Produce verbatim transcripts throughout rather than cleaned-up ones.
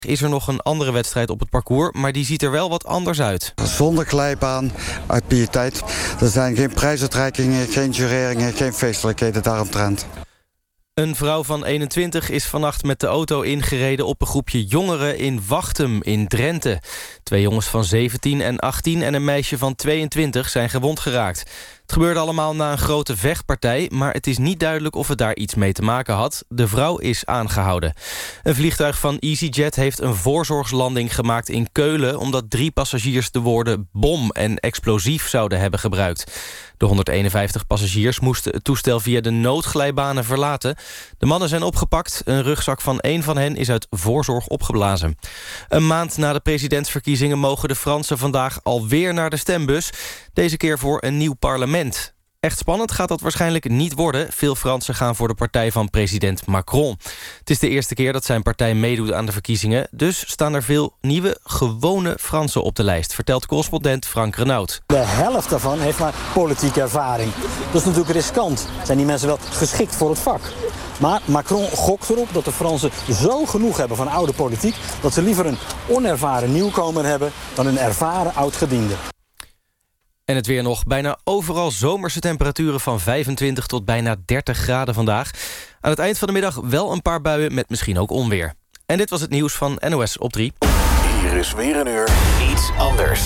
is er nog een andere wedstrijd op het parcours, maar die ziet er wel wat anders uit. Zonder glijbaan, uit piëteit. Er zijn geen prijsuitreikingen, geen jureringen, geen feestelijkheden daaromtrent. Een vrouw van eenentwintig is vannacht met de auto ingereden op een groepje jongeren in Wachtem in Drenthe. Twee jongens van zeventien en achttien en een meisje van tweeëntwintig zijn gewond geraakt. Het gebeurde allemaal na een grote vechtpartij, maar het is niet duidelijk of het daar iets mee te maken had. De vrouw is aangehouden. Een vliegtuig van EasyJet heeft een voorzorgslanding gemaakt in Keulen, omdat drie passagiers de woorden bom en explosief zouden hebben gebruikt. De honderdeenenvijftig passagiers moesten het toestel via de noodglijbanen verlaten. De mannen zijn opgepakt. Een rugzak van één van hen is uit voorzorg opgeblazen. Een maand na de presidentsverkiezingen mogen de Fransen vandaag alweer naar de stembus. Deze keer voor een nieuw parlement. Echt spannend gaat dat waarschijnlijk niet worden. Veel Fransen gaan voor de partij van president Macron. Het is de eerste keer dat zijn partij meedoet aan de verkiezingen. Dus staan er veel nieuwe, gewone Fransen op de lijst, vertelt correspondent Frank Renaud. De helft daarvan heeft maar politieke ervaring. Dat is natuurlijk riskant. Zijn die mensen wel geschikt voor het vak? Maar Macron gokt erop dat de Fransen zo genoeg hebben van oude politiek, dat ze liever een onervaren nieuwkomer hebben dan een ervaren oudgediende. En het weer nog. Bijna overal zomerse temperaturen van vijfentwintig tot bijna dertig graden vandaag. Aan het eind van de middag wel een paar buien met misschien ook onweer. En dit was het nieuws van N O S op drie. Hier is weer een uur iets anders.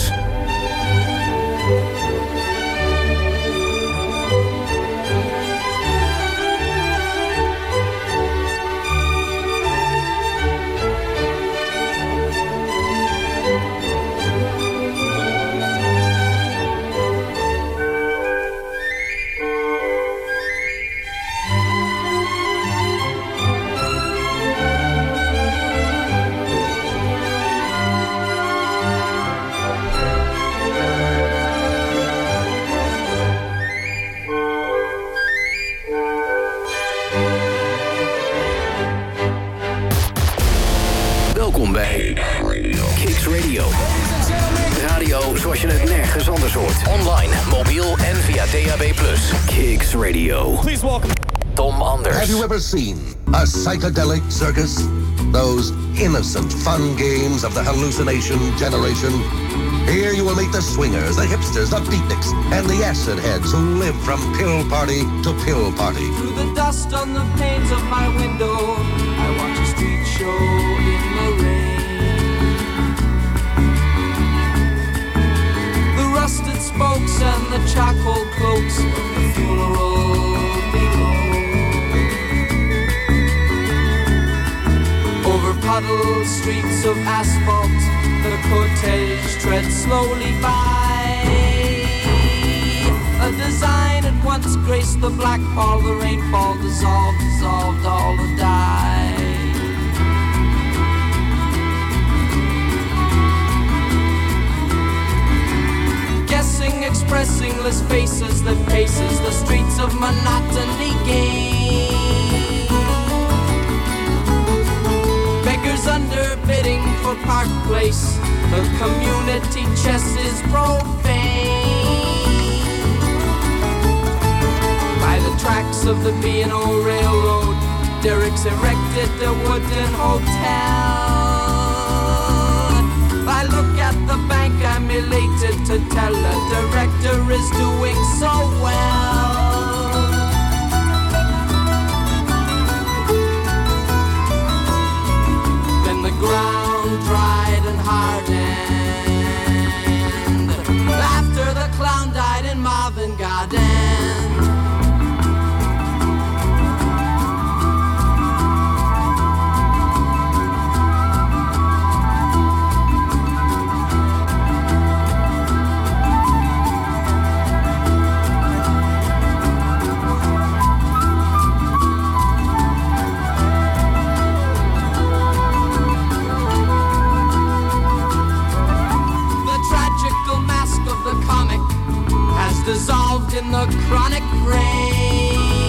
Welkom bij Kicks Radio. Radio zoals je het nergens anders hoort. Online, mobiel en via D A B plus. Kicks Radio. Please welcome Tom Anders. Have you ever seen a psychedelic circus? Those innocent fun games of the hallucination generation? Here you will meet the swingers, the hipsters, the beatniks, and the acid heads who live from pill party to pill party. Through the dust on the panes of my window, I watch a street show in the rain. The rusted spokes and the charcoal cloaks of the funeral below. Over puddled streets of asphalt, the cortege treads slowly by. A design at once graced the black ball, the rainfall dissolved, dissolved all to die. Guessing, expressingless faces that paces the streets of monotony gain. Beggars underbidding for Park Place, the community chest is profane. By the tracks of the B and O Railroad, derricks erected a wooden hotel. I look at the bank, I'm elated to tell the director is doing so well. Then the ground dried and hardened. After the clown died in Marvin Garden. Dissolved in the chronic rain.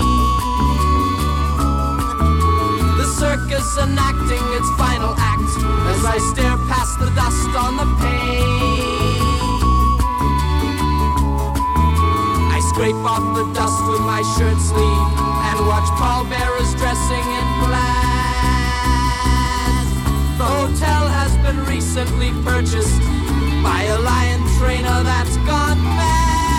The circus enacting its final act as I stare past the dust on the pane. I scrape off the dust with my shirt sleeve and watch pallbearers dressing in black. The recently purchased by a lion trainer that's gone mad.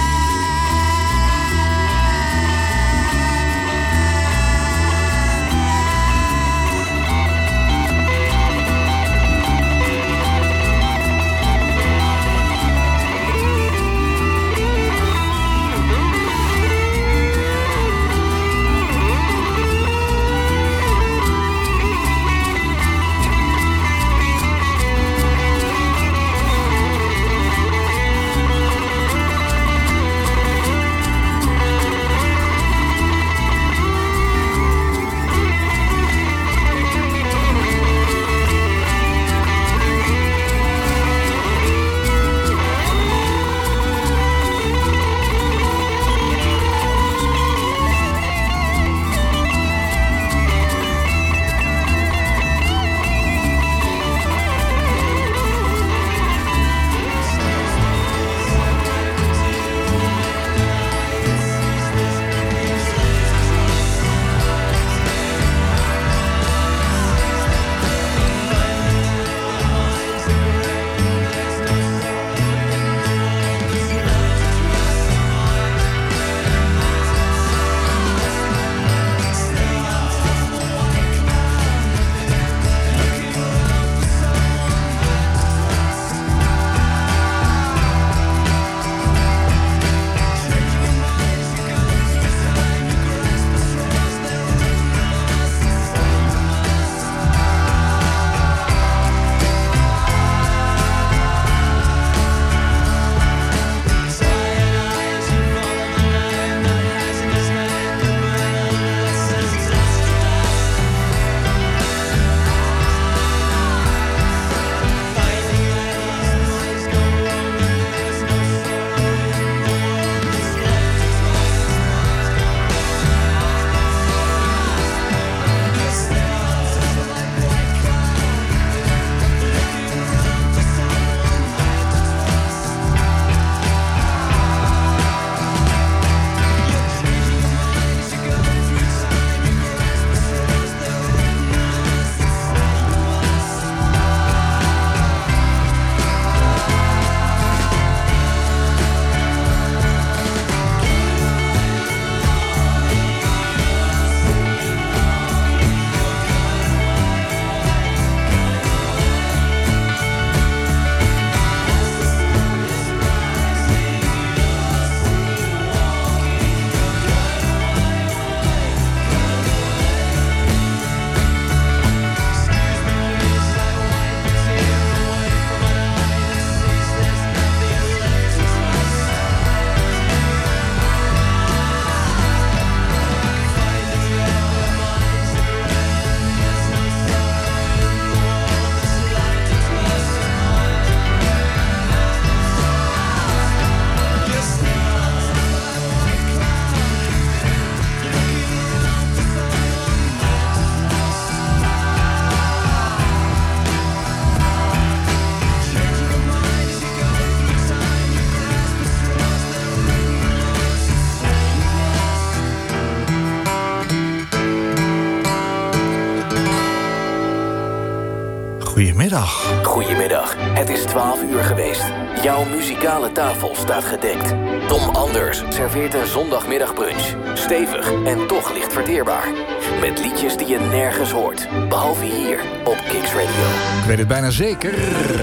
Goedemiddag. Goedemiddag. Het is twaalf uur geweest. Jouw muzikale tafel staat gedekt. Tom Anders serveert een zondagmiddagbrunch. Stevig en toch licht verteerbaar. Met liedjes die je nergens hoort. Behalve hier op Kicks Radio. Ik weet het bijna zeker.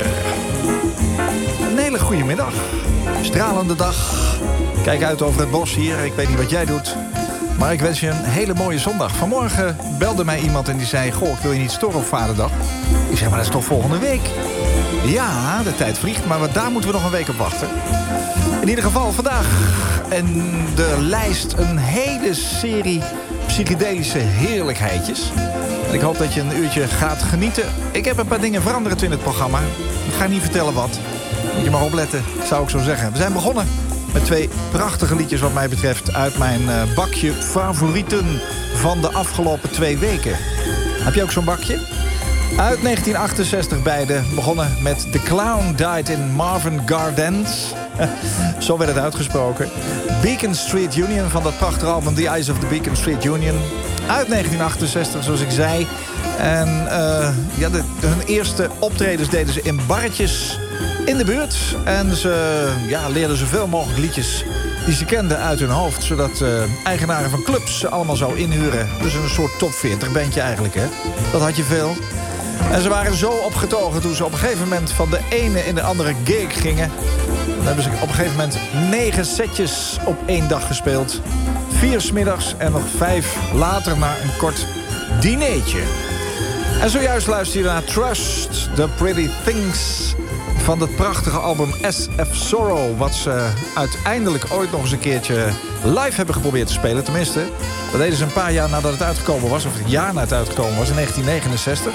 Een hele goede middag. Stralende dag. Kijk uit over het bos hier. Ik weet niet wat jij doet. Maar ik wens je een hele mooie zondag. Vanmorgen belde mij iemand en die zei... Goh, ik wil je niet storen op Vaderdag. Ik zeg, maar dat is toch volgende week? Ja, de tijd vliegt, maar daar moeten we nog een week op wachten. In ieder geval vandaag en de lijst een hele serie psychedelische heerlijkheidjes. En ik hoop dat je een uurtje gaat genieten. Ik heb een paar dingen veranderd in het programma. Ik ga niet vertellen wat. Moet je maar opletten, zou ik zo zeggen. We zijn begonnen met twee prachtige liedjes wat mij betreft... uit mijn uh, bakje favorieten van de afgelopen twee weken. Heb je ook zo'n bakje? Uit negentien achtenzestig beide, begonnen met The Clown Died in Marvin Gardens. Zo werd het uitgesproken. Beacon Street Union van dat prachtige album The Eyes of the Beacon Street Union. Uit negentien achtenzestig, zoals ik zei. En uh, ja, de, hun eerste optredens deden ze in barretjes in de buurt. En ze ja, leerden zoveel mogelijk liedjes die ze kenden uit hun hoofd, zodat uh, eigenaren van clubs ze allemaal zou inhuren. Dus een soort top veertig bandje eigenlijk, hè. Dat had je veel. En ze waren zo opgetogen toen ze op een gegeven moment van de ene in de andere gig gingen. Dan hebben ze op een gegeven moment negen setjes op één dag gespeeld. Vier 's middags en nog vijf later na een kort dineetje. En zojuist luister je naar Trust, The Pretty Things van het prachtige album S F Sorrow, wat ze uiteindelijk ooit nog eens een keertje live hebben geprobeerd te spelen. Tenminste, dat deden ze een paar jaar nadat het uitgekomen was, of het jaar nadat het uitgekomen was, in negentien negenenzestig.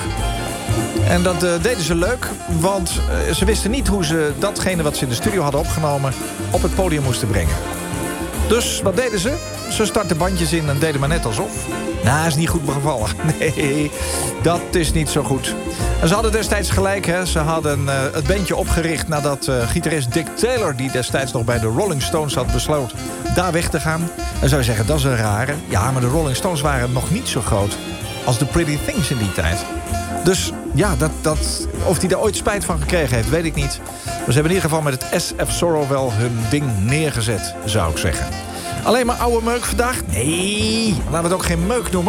En dat uh, deden ze leuk, want uh, ze wisten niet hoe ze datgene wat ze in de studio hadden opgenomen op het podium moesten brengen. Dus wat deden ze? Ze startten bandjes in en deden maar net alsof. Nou, is niet goed bevallen. Nee, dat is niet zo goed. En ze hadden destijds gelijk, hè. Ze hadden uh, het bandje opgericht nadat uh, gitarist Dick Taylor, die destijds nog bij de Rolling Stones had besloten daar weg te gaan. En zou je zeggen, dat is een rare. Ja, maar de Rolling Stones waren nog niet zo groot als de Pretty Things in die tijd. Dus ja, dat, dat, of hij daar ooit spijt van gekregen heeft, weet ik niet. Maar ze hebben in ieder geval met het S F Sorrow wel hun ding neergezet, zou ik zeggen. Alleen maar oude meuk vandaag? Nee, laten we het ook geen meuk noemen.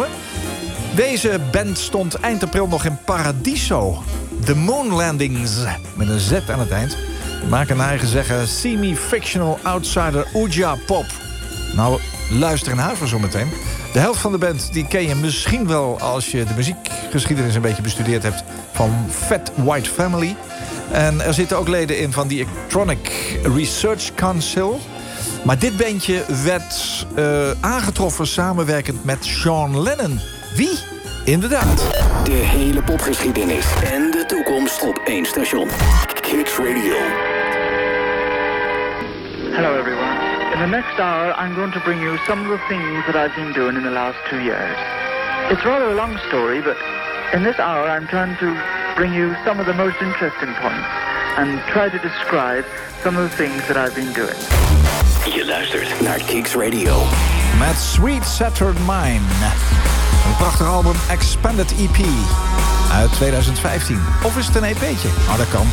Deze band stond eind april nog in Paradiso. The Moon Landings, met een Z aan het eind. Die maken naar eigen zeggen semi-fictional outsider Ouija pop. Nou, luister en huiver zo meteen. De helft van de band die ken je misschien wel als je de muziekgeschiedenis een beetje bestudeerd hebt van Fat White Family. En er zitten ook leden in van die Electronic Research Council. Maar dit bandje werd uh, aangetroffen samenwerkend met Sean Lennon. Wie? Inderdaad. De hele popgeschiedenis en de toekomst op één station. Kicks Radio. Hello everyone. In the next hour I'm going to bring you some of the things that I've been doing in the last two years. It's rather a long story, but in this hour I'm trying to bring you some of the most interesting points and try to describe some of the things that I've been doing. Je luistert naar Kicks Radio. Met Sweet Saturn Mine. Een prachtig album Expanded E P uit tweeduizend vijftien. Of is het een E P'tje? Nou, dat kan.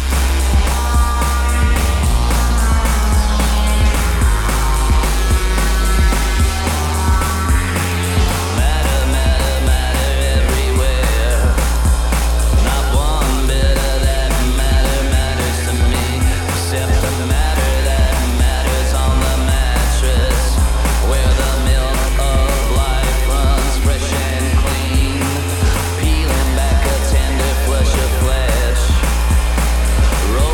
Peeling back a tender flush of flesh.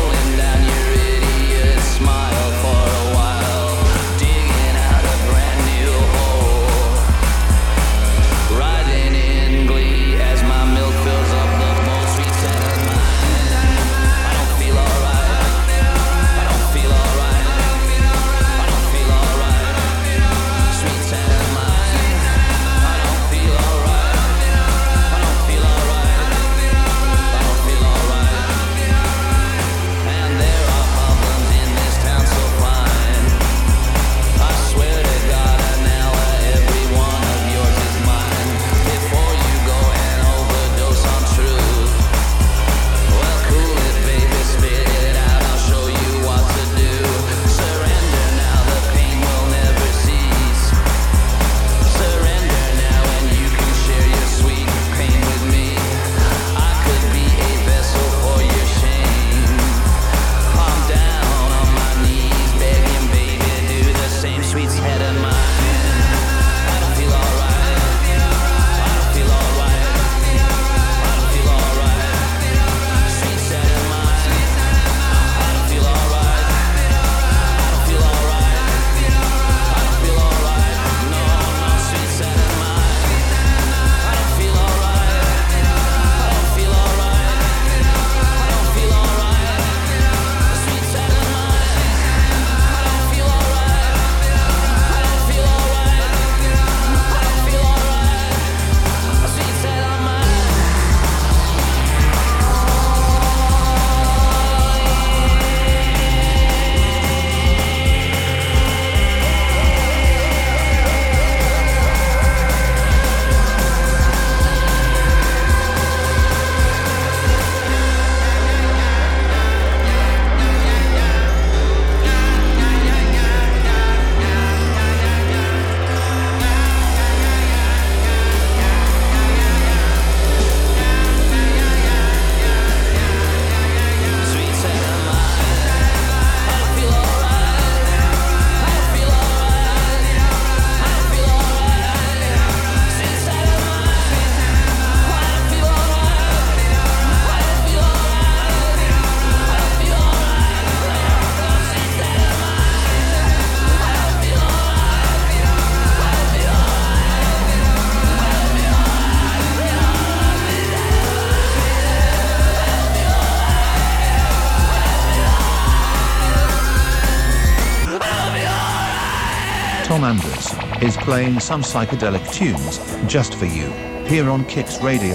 Tom Anders, is playing some psychedelic tunes just for you here on Kicks Radio.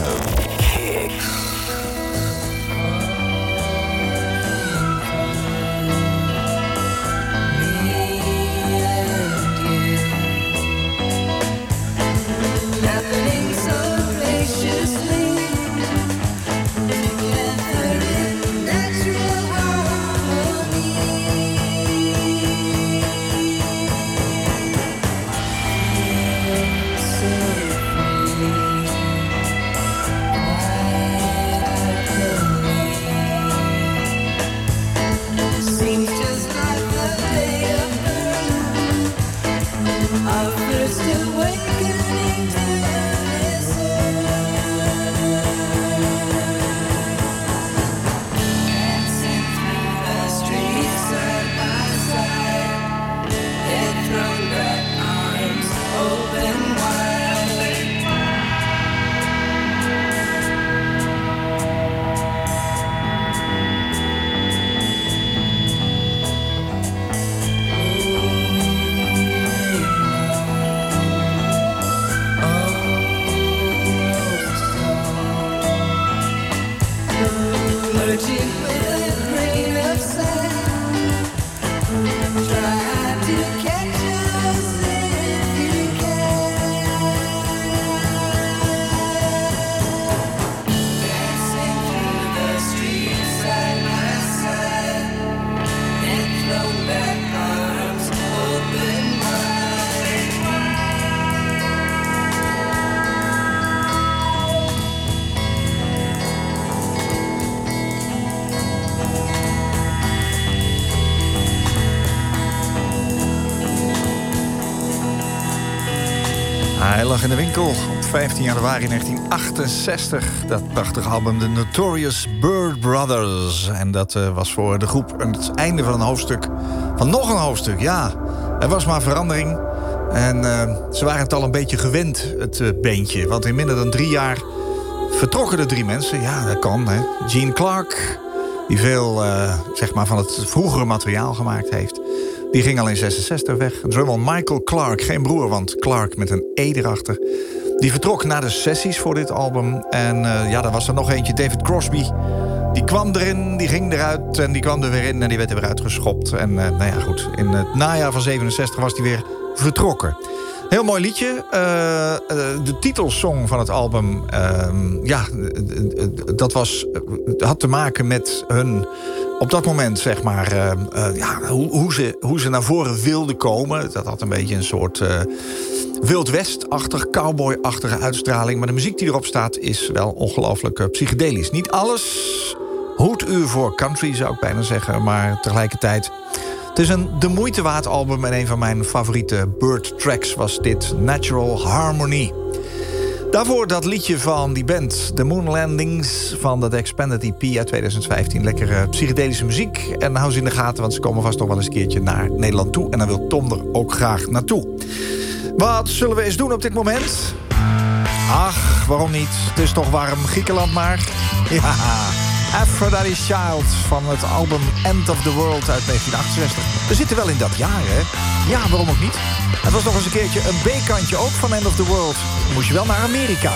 Hij lag in de winkel op vijftien januari negentien achtenzestig. Dat prachtige album The Notorious Bird Brothers. En dat uh, was voor de groep het einde van een hoofdstuk. Van nog een hoofdstuk, ja. Er was maar verandering. En uh, ze waren het al een beetje gewend, het uh, beentje. Want in minder dan drie jaar vertrokken de drie mensen. Ja, dat kan, hè. Gene Clark, die veel uh, zeg maar van het vroegere materiaal gemaakt heeft. Die ging al in zesenzestig weg. Drummer Michael Clark, geen broer, want Clark met een E erachter. Die vertrok na de sessies voor dit album. En uh, ja, daar was er nog eentje, David Crosby. Die kwam erin, die ging eruit en die kwam er weer in en die werd er weer uitgeschopt. En uh, nou ja, goed, in het najaar van zevenenzestig was die weer vertrokken. Heel mooi liedje. Uh, uh, de titelsong van het album, uh, ja, dat was, had te maken met hun, op dat moment, zeg maar, uh, uh, ja, hoe, hoe, ze, hoe ze naar voren wilden komen. Dat had een beetje een soort uh, Wild West-achtig, cowboy-achtige uitstraling. Maar de muziek die erop staat is wel ongelooflijk uh, psychedelisch. Niet alles hoeduur voor country, zou ik bijna zeggen, maar tegelijkertijd... Het is een de moeite waard album en een van mijn favoriete Bird tracks was dit, Natural Harmony. Daarvoor dat liedje van die band, The Moon Landings, van dat Expanded E P uit tweeduizend vijftien. Lekkere psychedelische muziek. En hou ze in de gaten, want ze komen vast nog wel eens een keertje naar Nederland toe. En dan wil Tom er ook graag naartoe. Wat zullen we eens doen op dit moment? Ach, waarom niet? Het is toch warm. Griekenland maar. Ja, Aphrodite's Child van het album End of the World uit negentien achtenzestig. We zitten wel in dat jaar, hè? Ja, waarom ook niet? Het was nog eens een keertje een B-kantje ook van End of the World. Dan moest je wel naar Amerika.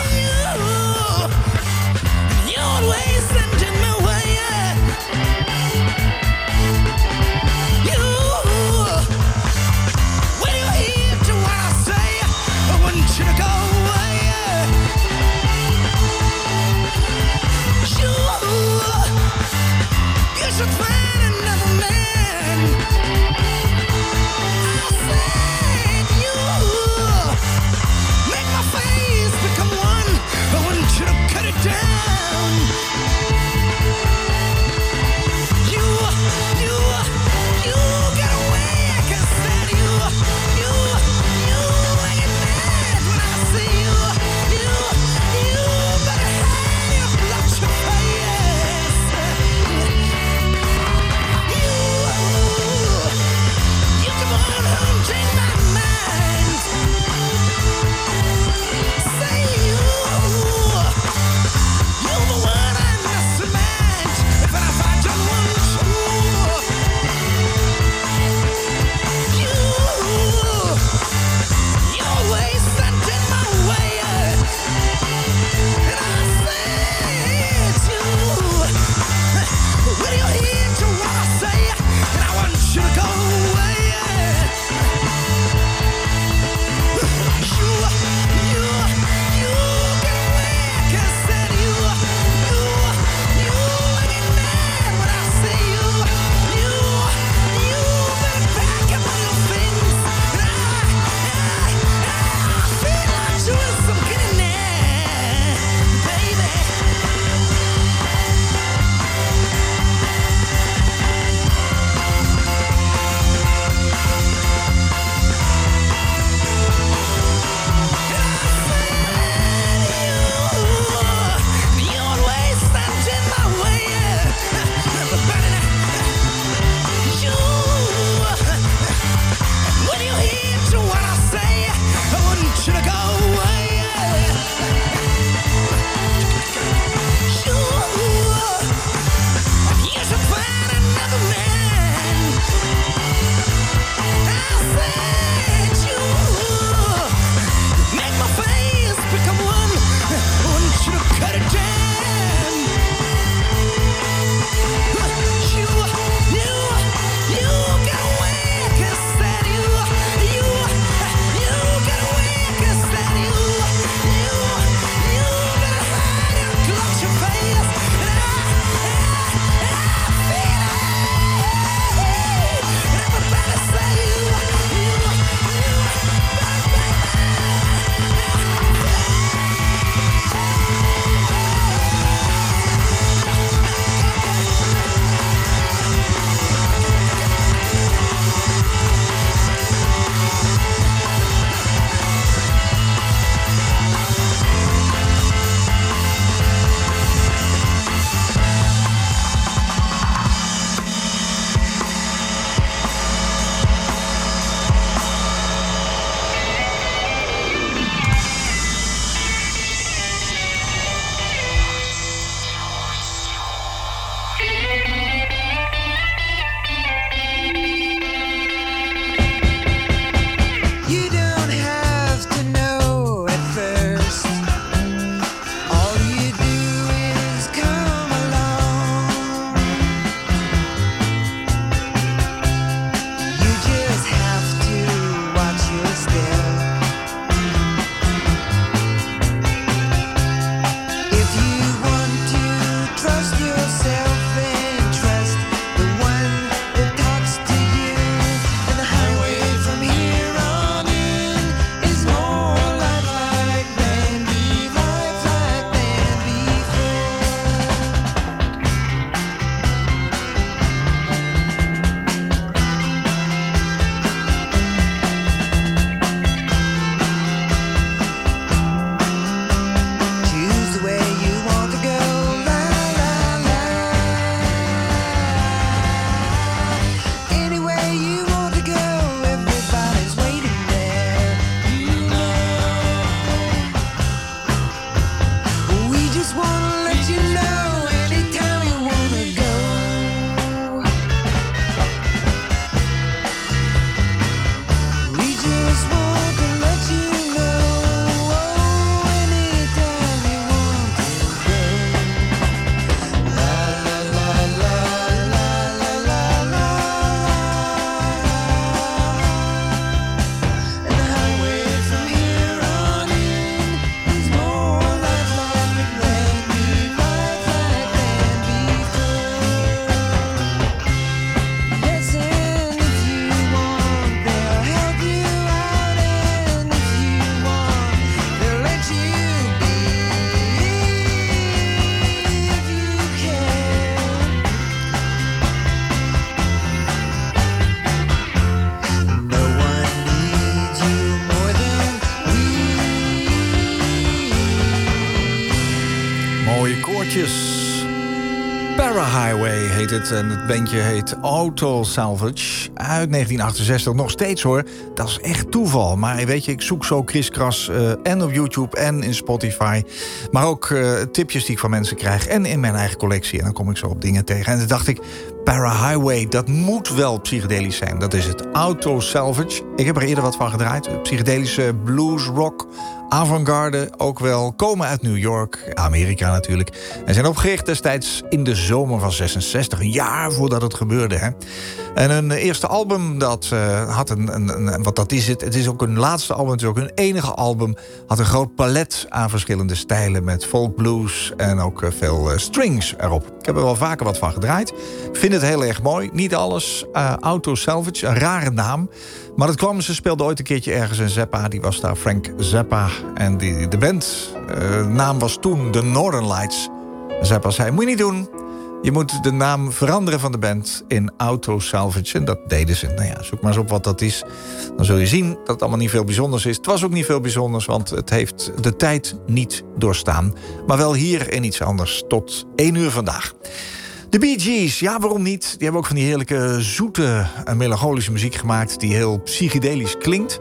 Parahighway heet het. En het bandje heet Auto Salvage. Uit negentien achtenzestig. Nog steeds hoor. Dat is echt toeval. Maar weet je, ik zoek zo kriskras. Uh, en op YouTube en in Spotify. Maar ook uh, tipjes die ik van mensen krijg. En in mijn eigen collectie. En dan kom ik zo op dingen tegen. En toen dacht ik, Parahighway, dat moet wel psychedelisch zijn. Dat is het. Auto Salvage. Ik heb er eerder wat van gedraaid. Psychedelische blues, rock, avant-garde ook wel. Komen uit New York, Amerika natuurlijk. En zijn opgericht destijds in de zomer van zesenzestig. Een jaar voordat het gebeurde. Hè? En hun eerste album, dat uh, had een, een, een... Wat dat is het? Het is ook een laatste album. Het is ook hun enige album. Had een groot palet aan verschillende stijlen. Met folk blues en ook uh, veel uh, strings erop. Ik heb er wel vaker wat van gedraaid. Ik vind het heel erg mooi. Niet alles. Uh, Auto Salvage, een rare naam. Maar dat kwam, ze speelde ooit een keertje ergens in Zappa. Die was daar, Frank Zappa. En die, de band, uh, naam was toen The Northern Lights. Zappa zei, moet je niet doen. Je moet de naam veranderen van de band in Auto Salvage. En dat deden ze. Nou ja, zoek maar eens op wat dat is. Dan zul je zien dat het allemaal niet veel bijzonders is. Het was ook niet veel bijzonders, want het heeft de tijd niet doorstaan. Maar wel hier in iets anders. Tot één uur vandaag. De Bee Gees, ja, waarom niet? Die hebben ook van die heerlijke, zoete en melancholische muziek gemaakt... die heel psychedelisch klinkt.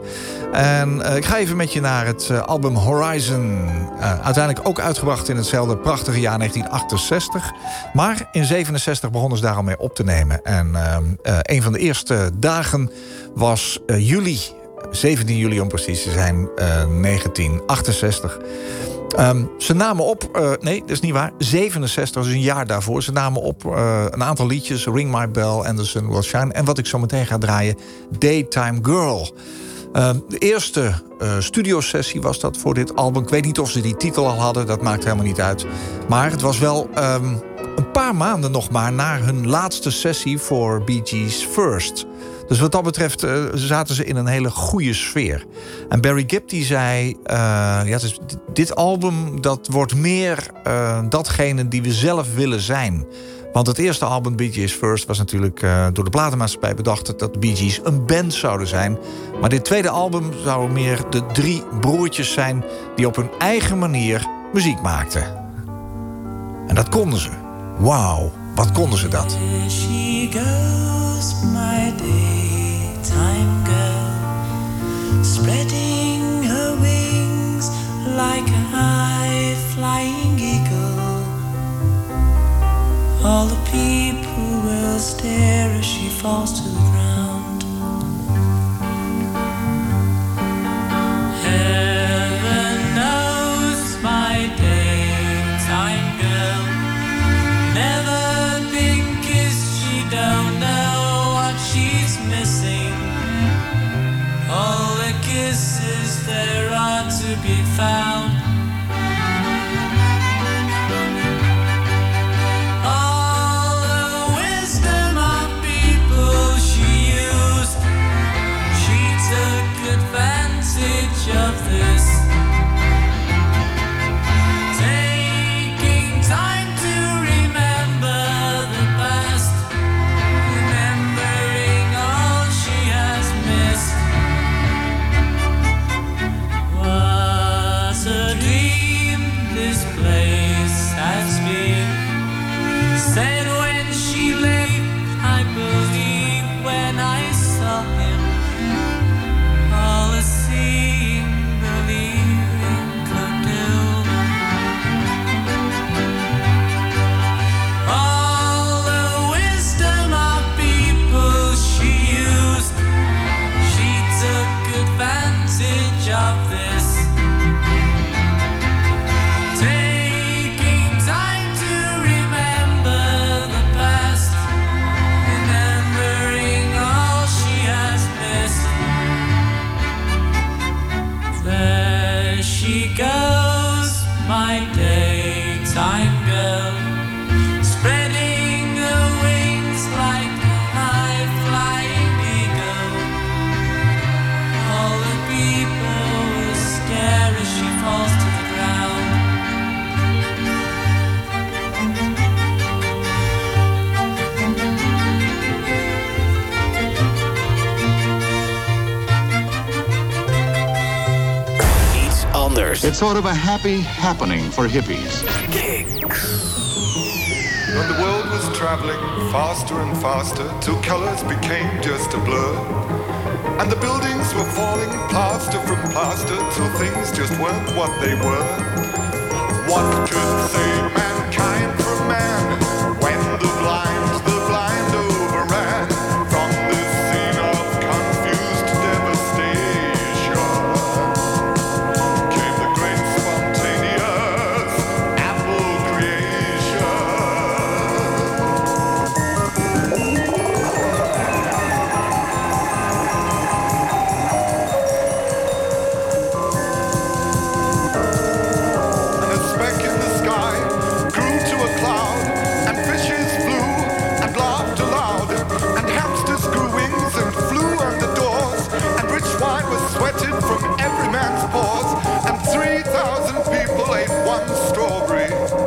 En uh, ik ga even met je naar het uh, album Horizon. Uh, uiteindelijk ook uitgebracht in hetzelfde prachtige jaar negentien achtenzestig. Maar in zevenenzestig begonnen ze daar al mee op te nemen. En uh, uh, een van de eerste dagen was uh, juli, zeventien juli om precies te zijn, uh, negentien achtenzestig... Um, ze namen op, uh, nee, dat is niet waar, zevenenzestig, dus een jaar daarvoor. Ze namen op uh, een aantal liedjes, Ring My Bell, And The Sun Will Shine... en wat ik zo meteen ga draaien, Daytime Girl. Uh, de eerste uh, studiosessie was dat voor dit album. Ik weet niet of ze die titel al hadden, dat maakt helemaal niet uit. Maar het was wel um, een paar maanden nog maar... na hun laatste sessie voor Bee Gees First... Dus wat dat betreft uh, zaten ze in een hele goede sfeer. En Barry Gibb die zei... Uh, ja, dus dit album dat wordt meer uh, datgene die we zelf willen zijn. Want het eerste album, Bee Gees First... was natuurlijk uh, door de platenmaatschappij bedacht... dat de Bee Gees een band zouden zijn. Maar dit tweede album zou meer de drie broertjes zijn... die op hun eigen manier muziek maakten. En dat konden ze. Wauw, wat konden ze dat? There she goes, my daytime girl, spreading her wings like a high-flying eagle. All the people will stare as she falls to the ground. Heaven knows my daytime girl never been kissed, she don't know what she's missing. All the kisses there are to be found. All the wisdom of people she used, she took advantage of this. Taking time to remember the past, remembering all she has missed. Was a dream this place has been, said when she lay, I believe when I saw him. All the seeing, believing could do. All the wisdom of people she used, she took advantage of this. Taking time to remember the past, remembering all she has missed. There she goes, my daytime girl, spreading her wings like a high-flying eagle. All the people will stare as she falls to the ground. Iets anders. It's sort of a happy happening for hippies. when the world was traveling faster and faster till colors became just a blur. And the buildings were falling plaster from plaster till things just weren't what they were. What could save mankind from man when the blind, the blind overran from this scene of confused devastation? Came the great spontaneous apple creation. And a speck in the sky grew to a cloud, and fishes flew and laughed aloud, and hamsters grew wings and flew under doors, and rich wine was sweated from every man's pores, and three thousand people ate one strawberry.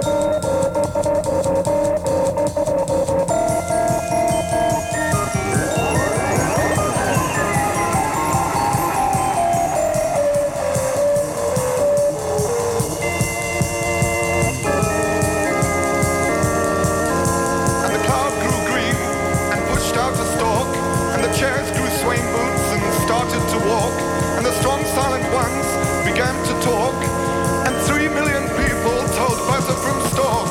And the cloud grew green and pushed out a stalk, and the chairs grew swaying boots and started to walk, and the strong silent ones began to talk, and three million people told butter from stalk.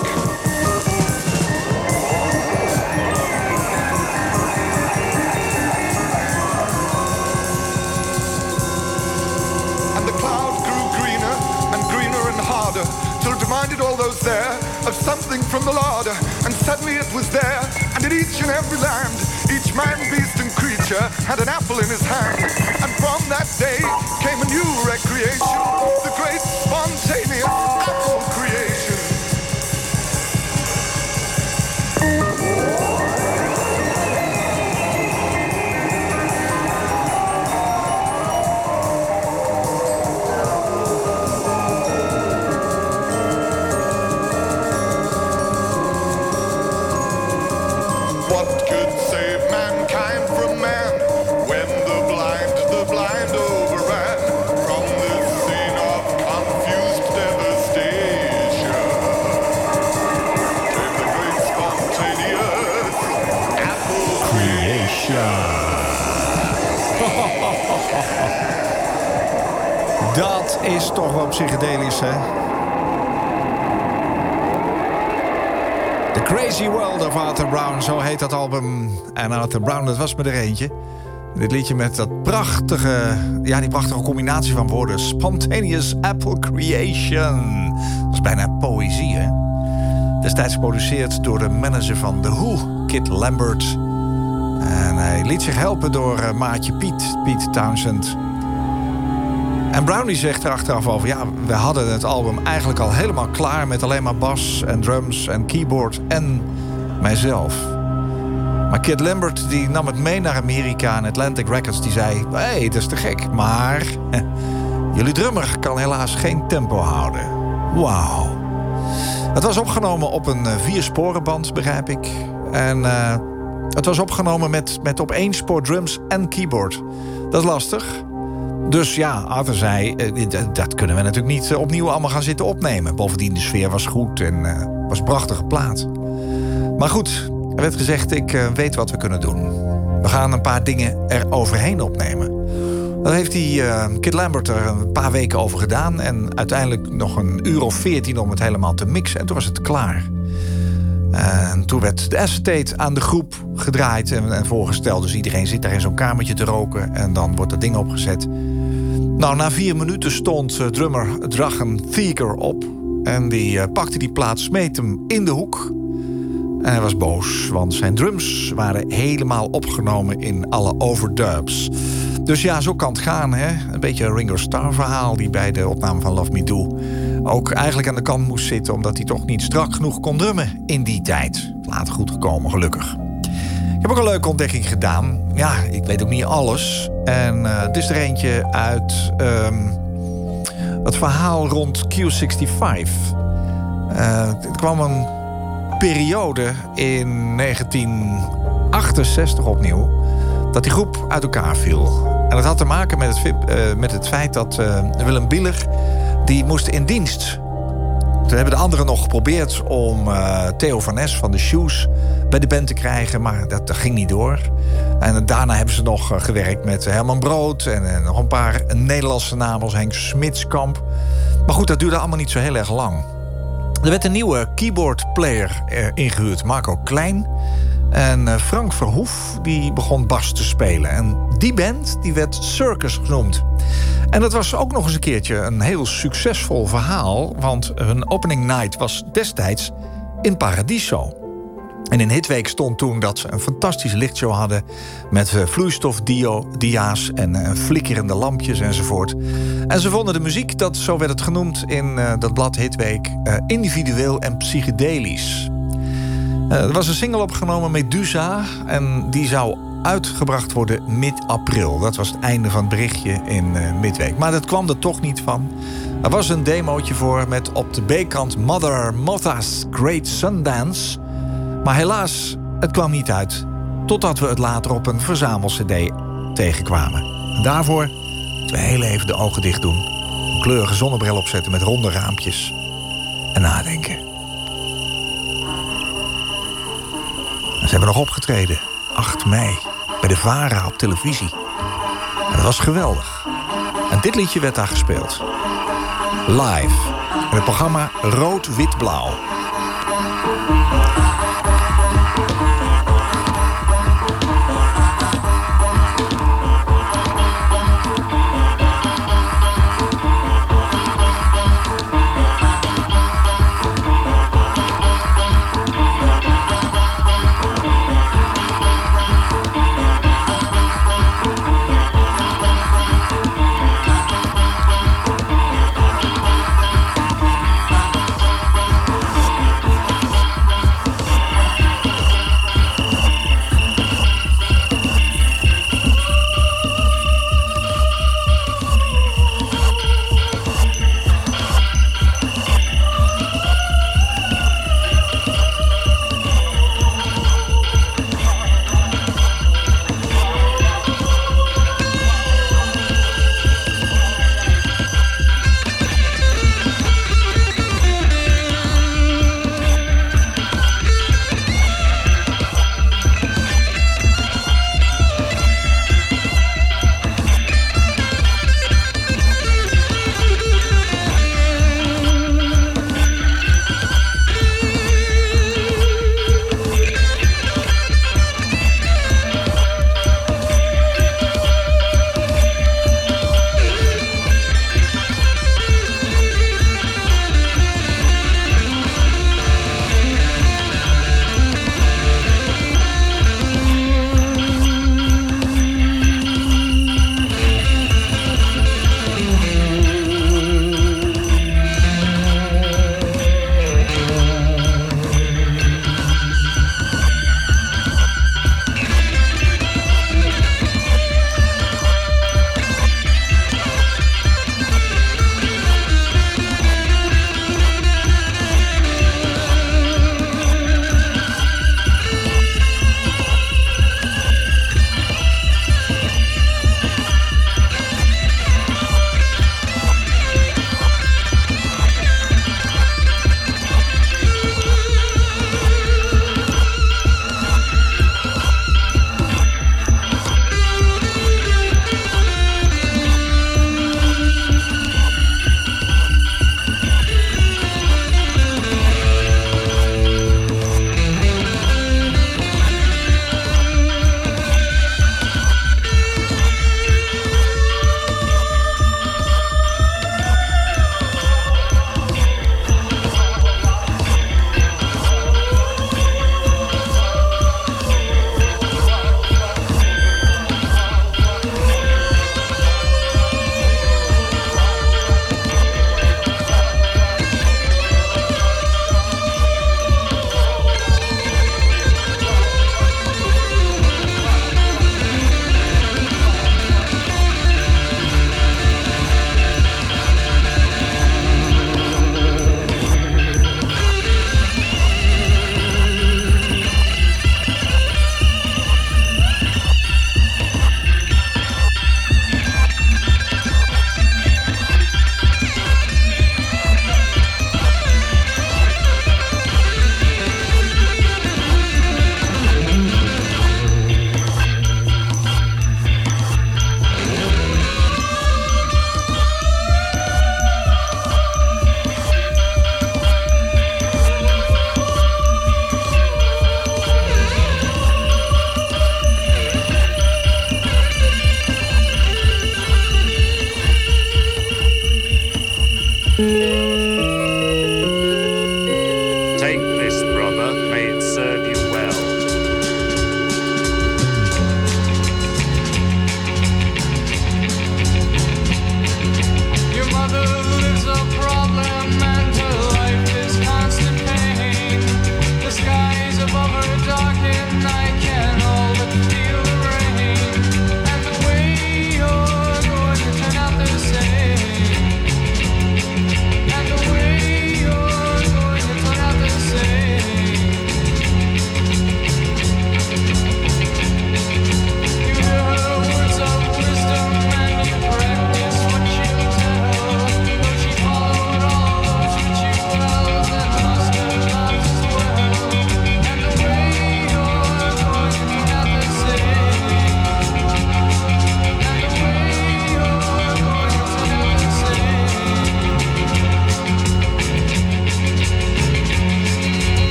And the cloud grew greener and greener and harder, till it reminded all those there of something from the larder. And suddenly it was there, and in each and every land, each man, beast and creature had an apple in his hand. And from that day came a new recreation, the great spontaneous apple creation. What could save mankind from man when the blind, the blind overran from this scene of confused devastation? Came the great spontaneous apple creation. Dat is toch wel psychedelisch, hè? The Crazy World of Arthur Brown, zo heet dat album. En Arthur Brown, dat was me er eentje. Dit liedje met dat prachtige, ja, die prachtige combinatie van woorden. Spontaneous Apple Creation. Dat is bijna poëzie, hè? Destijds geproduceerd door de manager van The Who, Kit Lambert. En hij liet zich helpen door uh, maatje Piet, Piet Townsend. En Brownie zegt er achteraf over... ja, we hadden het album eigenlijk al helemaal klaar... met alleen maar bas en drums en keyboard en mijzelf. Maar Kid Lambert die nam het mee naar Amerika... en Atlantic Records die zei... hé, hey, dat is te gek, maar... jullie drummer kan helaas geen tempo houden. Wauw. Het was opgenomen op een viersporenband, begrijp ik. En uh, het was opgenomen met, met op één spoor drums en keyboard. Dat is lastig... Dus ja, Arthur zei, dat kunnen we natuurlijk niet opnieuw allemaal gaan zitten opnemen. Bovendien, de sfeer was goed en uh, was een prachtige plaat. Maar goed, er werd gezegd, ik uh, weet wat we kunnen doen. We gaan een paar dingen er overheen opnemen. Dat heeft die uh, Kid Lambert er een paar weken over gedaan... en uiteindelijk nog een uur of veertien om het helemaal te mixen. En toen was het klaar. En toen werd de acetate aan de groep gedraaid en, en voorgesteld. Dus iedereen zit daar in zo'n kamertje te roken... en dan wordt dat ding opgezet. Nou, na vier minuten stond uh, drummer Dragan Thieker op... en die uh, pakte die plaat, smeet hem in de hoek... en hij was boos, want zijn drums waren helemaal opgenomen... in alle overdubs. Dus ja, zo kan het gaan, hè. Een beetje een Ringo Starr verhaal... die bij de opname van Love Me Do... ook eigenlijk aan de kant moest zitten... omdat hij toch niet strak genoeg kon drummen in die tijd. Later goed gekomen, gelukkig. Ik heb ook een leuke ontdekking gedaan. Ja, ik weet ook niet alles. En uh, het is er eentje uit um, het verhaal rond Q vijfenzestig. Uh, het kwam een periode in negentien achtenzestig opnieuw... dat die groep uit elkaar viel. En dat had te maken met het, uh, met het feit dat uh, Willem Bieler... die moest in dienst Toen hebben de anderen nog geprobeerd om uh, Theo van Nes van de Shoes bij de band te krijgen, maar dat, dat ging niet door. En daarna hebben ze nog uh, gewerkt met Herman Brood en uh, nog een paar Nederlandse namen als Henk Smitskamp. Maar goed, dat duurde allemaal niet zo heel erg lang. Er werd een nieuwe keyboardplayer uh, ingehuurd, Marco Klein. En uh, Frank Verhoef die begon bas te spelen. En die band die werd Circus genoemd. En dat was ook nog eens een keertje een heel succesvol verhaal, want hun opening night was destijds in Paradiso. En in Hitweek stond toen dat ze een fantastische lichtshow hadden met vloeistofdia's en uh, flikkerende lampjes enzovoort. En ze vonden de muziek, dat, zo werd het genoemd in uh, dat blad Hitweek, uh, individueel en psychedelisch. Uh, er was een single opgenomen, Medusa, en die zou uitgebracht worden mid-april. Dat was het einde van het berichtje in uh, Midweek. Maar dat kwam er toch niet van. Er was een demootje voor met op de B-kant Mother Motha's Great Sundance. Maar helaas, het kwam niet uit. Totdat we het later op een verzamel-cd tegenkwamen. En daarvoor moeten we heel even de ogen dicht doen. Een kleurige zonnebril opzetten met ronde raampjes. En nadenken. En ze hebben nog opgetreden. acht mei. Bij de VARA op televisie. En dat was geweldig. En dit liedje werd daar gespeeld. Live. In het programma Rood, Wit, Blauw.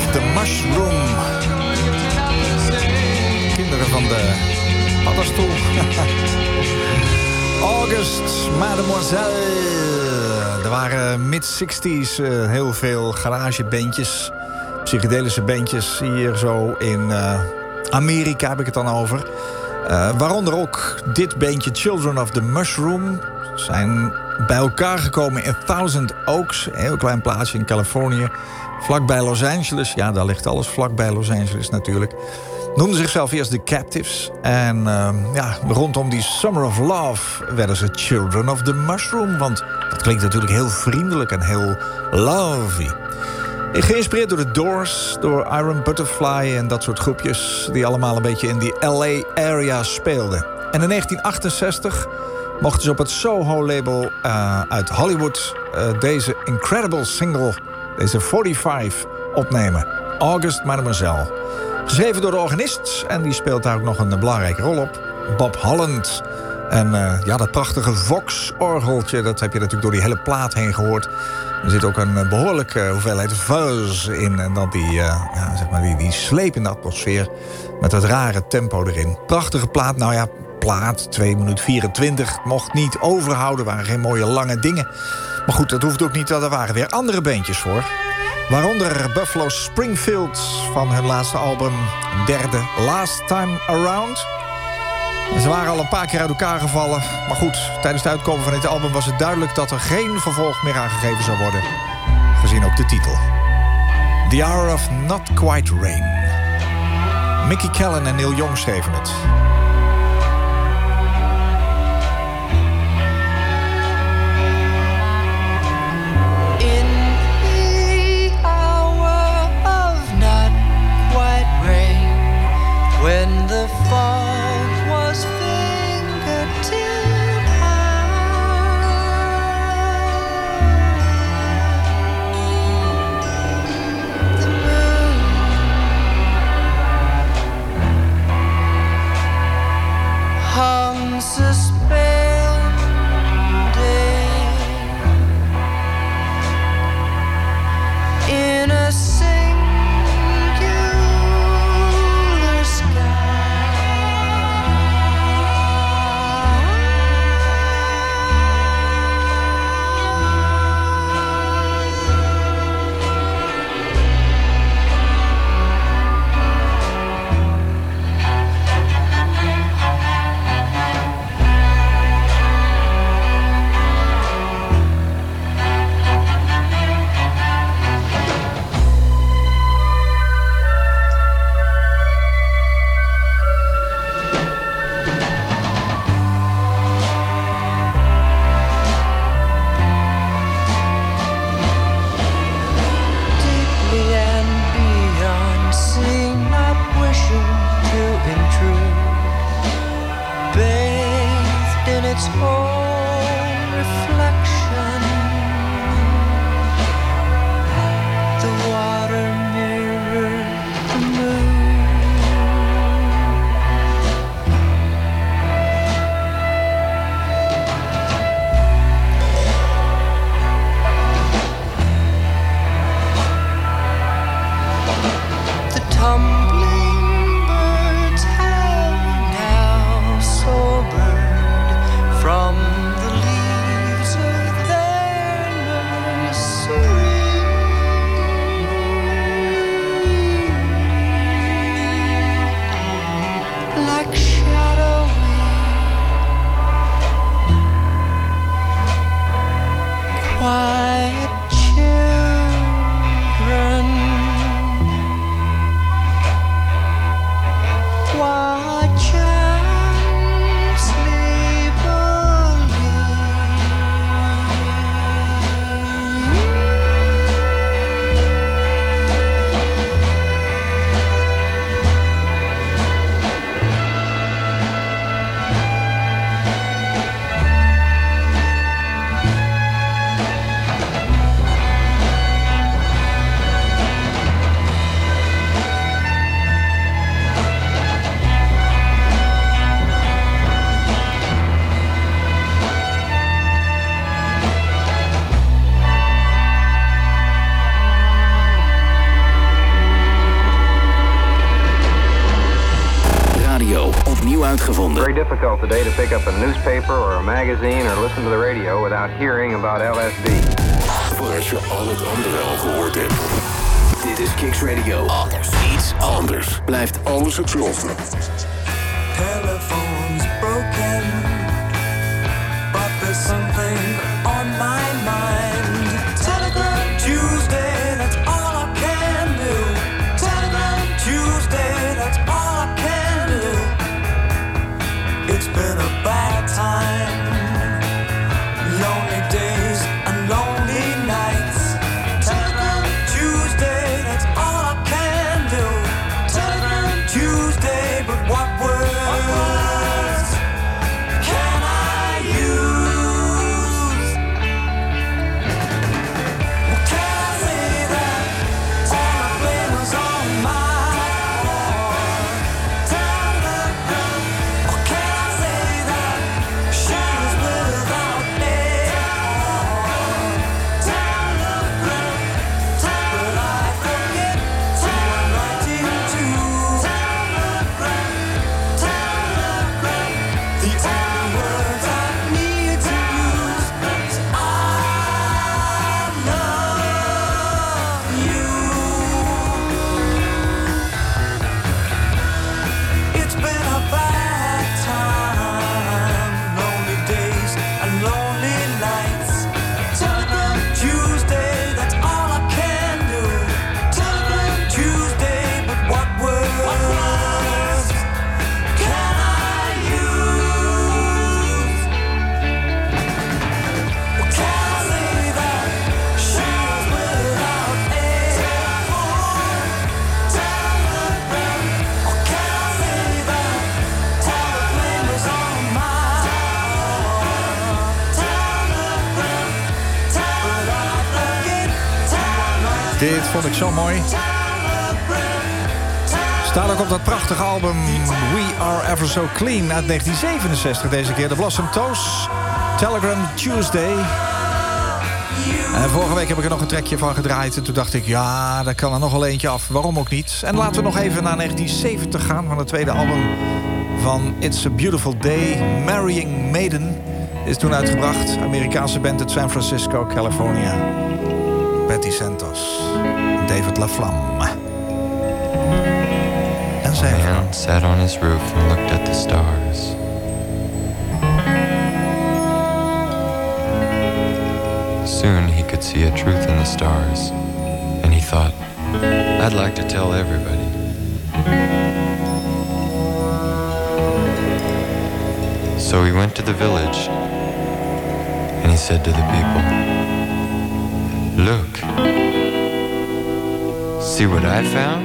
the Mushroom. Kinderen van de paddenstoel. August, Mademoiselle. Er waren mid-zestig's uh, heel veel garagebandjes, psychedelische bandjes hier zo in uh, Amerika heb ik het dan over. Uh, waaronder ook dit bandje Children of the Mushroom. Zijn bij elkaar gekomen in Thousand Oaks, een heel klein plaatsje in Californië. Vlakbij Los Angeles, ja, daar ligt alles vlakbij Los Angeles natuurlijk. Noemden zichzelf eerst de Captives. En uh, ja, rondom die Summer of Love werden ze Children of the Mushroom. Want dat klinkt natuurlijk heel vriendelijk en heel lovey. Geïnspireerd door de Doors, door Iron Butterfly en dat soort groepjes die allemaal een beetje in die L A-area speelden. En in negentien achtenzestig mochten ze op het Soho-label uh, uit Hollywood uh, deze incredible single, deze vijfenveertig, opnemen. August, Mademoiselle. Geschreven door de organist, en die speelt daar ook nog een belangrijke rol op, Bob Holland. En uh, ja, dat prachtige Vox-orgeltje, dat heb je natuurlijk door die hele plaat heen gehoord. Er zit ook een behoorlijke hoeveelheid fuzz in. En dan die, uh, ja, zeg maar die, die slepende atmosfeer met dat rare tempo erin. Prachtige plaat, nou ja, plaat, twee minuten vierentwintig. Mocht niet overhouden, waren geen mooie lange dingen. Maar goed, dat hoeft ook niet, er waren weer andere bandjes voor. Waaronder Buffalo Springfield van hun laatste album, derde, Last Time Around. En ze waren al een paar keer uit elkaar gevallen. Maar goed, tijdens het uitkomen van dit album was het duidelijk dat er geen vervolg meer aangegeven zou worden. Gezien ook de titel. The Hour of Not Quite Rain. Mickey Callan en Neil Young schreven het. When the fog was fingertip high, the moon hung suspended in a gevonden. Very difficult today to pick up a newspaper or a magazine or listen to the radio without hearing about L S D. Voor als je al het andere al gehoord hebt. Dit is Kicks Radio. Anders. Iets anders. Blijft alles hetzelfde. Telephone's broken, but there's something on my mind. Telegram Tuesday, that's all I can do. Telegram Tuesday, that's all I can do. It's been a bad time, lonely days and lonely nights. Telegram Tuesday, that's all I can do. Telegram Tuesday, but what words can I use? Can I say that all the blame was on my own? Telegram, or can I say that she was without me? Telegram, but I forget who I'm writing to. Telegram, telegram, the only words I need to use is I love you. It's been a bad time, lonely days and lonely nights. Telegram Tuesday, that's all I can do. Telegram Tuesday, but what words can I use? Well, can I say that she was without a telegram? Or can I say that all the blame was on my own? Telegram, but I forget who I'm writing. Dit vond ik zo mooi. Staat ook op dat prachtige album We Are Ever So Clean uit negentien zevenenzestig. Deze keer de Blossom Toes, Telegram Tuesday. En vorige week heb ik er nog een trekje van gedraaid. En toen dacht ik, ja, daar kan er nog wel eentje af. Waarom ook niet? En laten we nog even naar negentien zeventig gaan. Van het tweede album van It's a Beautiful Day. Marrying Maiden is toen uitgebracht. Amerikaanse band uit San Francisco, California. Betty Santos, David LaFlamme. En zij Man sat on his roof and looked at the stars. Soon he could see a truth in the stars, and he thought, I'd like to tell everybody. So he went to the village, and he said to the people, Look, see what I found?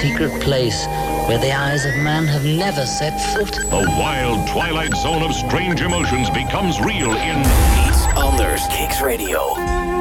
secret place where the eyes of man have never set foot. The wild twilight zone of strange emotions becomes real in Iets Anders. Kicks Radio.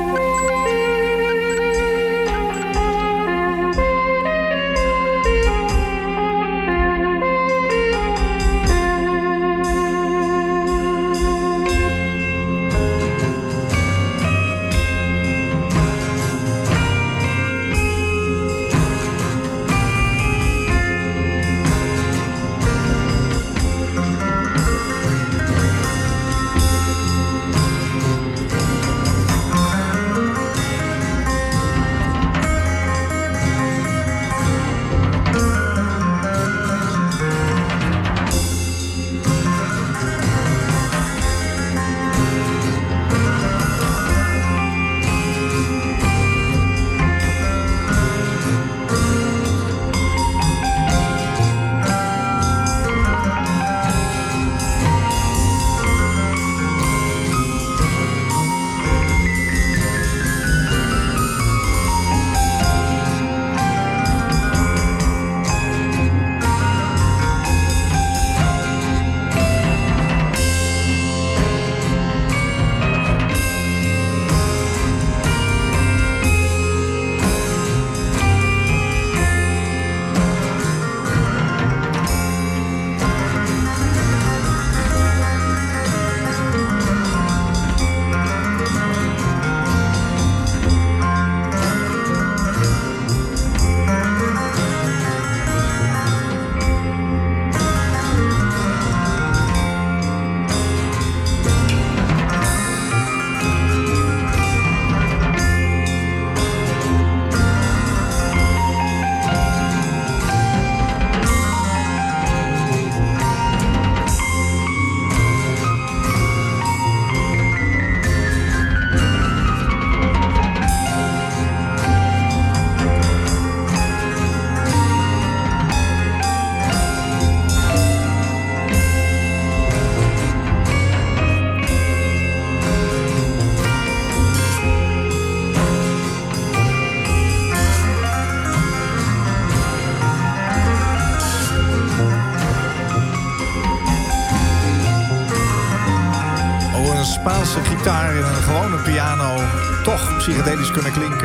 Spaanse gitaar en een gewone piano toch psychedelisch kunnen klinken.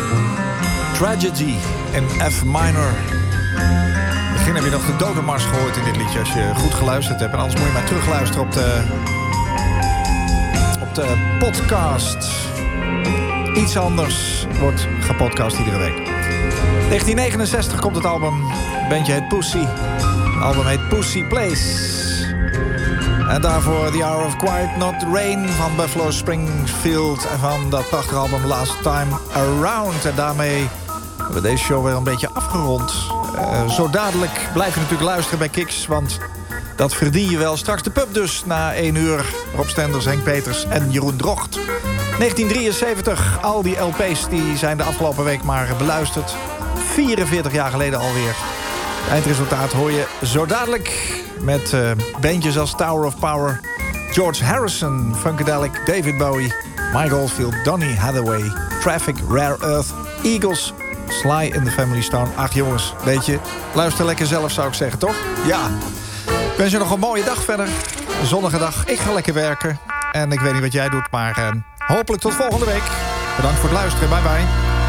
Tragedy in F minor. Begin heb je nog de Dodenmars gehoord in dit liedje als je goed geluisterd hebt. En anders moet je maar terugluisteren op de, op de podcast. Iets Anders wordt gepodcast iedere week. negentien negenenzestig komt het album. Het bandje heet Pussy. Het album heet Pussy Place. En daarvoor The Hour of Quiet Not Rain van Buffalo Springfield. En van dat prachtige album Last Time Around. En daarmee hebben we deze show weer een beetje afgerond. Uh, zo dadelijk blijf je natuurlijk luisteren bij Kicks, want dat verdien je wel. Straks de pub dus, na één uur. Rob Stenders, Henk Peters en Jeroen Drocht. negentien drieënzeventig, al die L P's die zijn de afgelopen week maar beluisterd. vierenveertig jaar geleden alweer. Het eindresultaat hoor je zo dadelijk met uh, bandjes als Tower of Power, George Harrison, Funkadelic, David Bowie, Mike Oldfield, Donny Hathaway, Traffic, Rare Earth, Eagles, Sly and the Family Stone. Ach jongens, weet je, luister lekker zelf zou ik zeggen, toch? Ja. Ik wens je nog een mooie dag verder. Een zonnige dag. Ik ga lekker werken. En ik weet niet wat jij doet, maar uh, hopelijk tot volgende week. Bedankt voor het luisteren. Bye bye.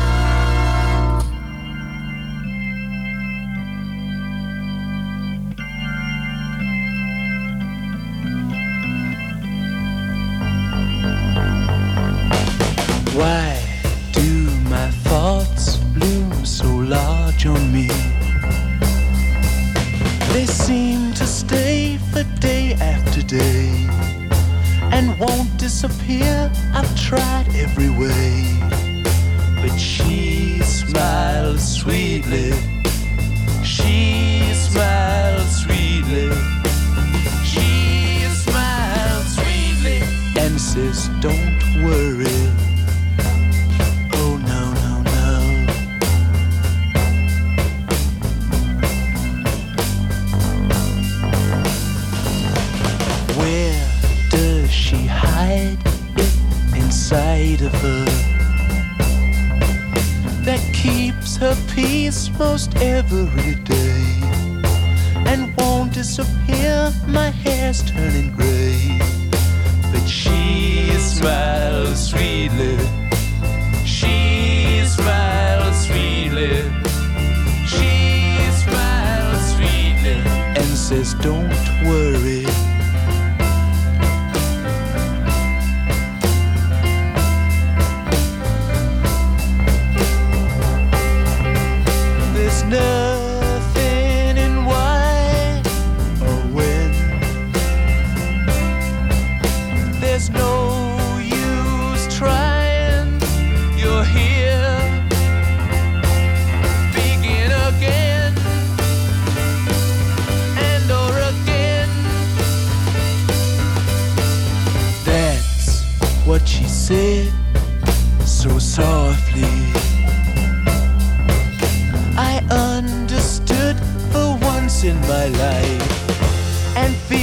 Why do my thoughts loom so large on me? They seem to stay for day after day and won't disappear. I've tried every way, but she smiles sweetly. She smiles sweetly. She smiles sweetly and says, "Don't worry." Inside of her, that keeps her peace most every day and won't disappear. My hair's turning gray, but she smiles sweetly. She smiles sweetly. She smiles sweetly and says, "Don't worry." There's nothing in why or when. There's no use trying. You're here. Begin again and or again. That's what she said so softly. I understood for once in my life and feel